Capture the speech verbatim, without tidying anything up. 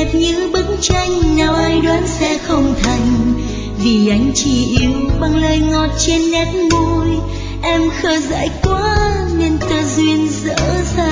đẹp như bức tranh nào ai đoán sẽ không thành, vì anh chỉ yêu bằng lời ngọt trên nét môi. Em khờ dại quá nên tơ duyên dở dang.